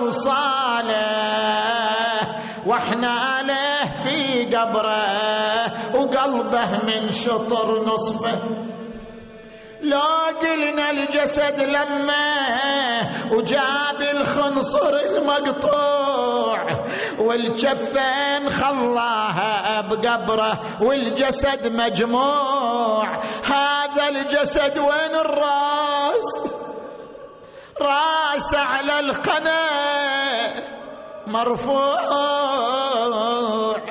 وصاله، واحنا عليه في قبره وقلبه من شطر نصفه. لو قلنا الجسد لما وجاب الخنصر المقطوع والجفين خلاها بقبره والجسد مجموع، هذا الجسد وين الراس؟ راس على القنا مرفوع.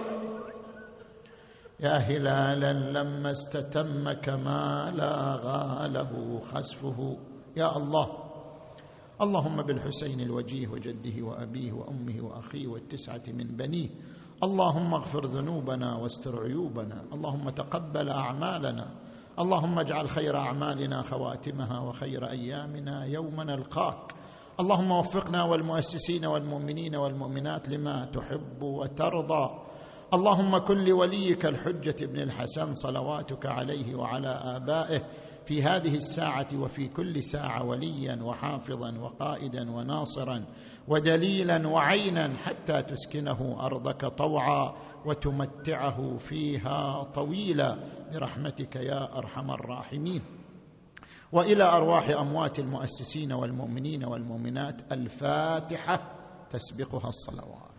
يا هلالا لما استتم كما لاغى له خسفه. يا الله، اللهم بالحسين الوجيه وجده وأبيه وأمه وأخيه والتسعة من بنيه، اللهم اغفر ذنوبنا واستر عيوبنا، اللهم تقبل أعمالنا، اللهم اجعل خير أعمالنا خواتمها وخير أيامنا يوم نلقاك. اللهم وفقنا والمؤسسين والمؤمنين والمؤمنات لما تحب وترضى. اللهم كن لوليك الحجة بن الحسن صلواتك عليه وعلى آبائه في هذه الساعة وفي كل ساعة وليا وحافظا وقائدا وناصرا ودليلا وعينا، حتى تسكنه أرضك طوعا وتمتعه فيها طويلا برحمتك يا أرحم الراحمين. وإلى أرواح أموات المؤسسين والمؤمنين والمؤمنات الفاتحة تسبقها الصلوات.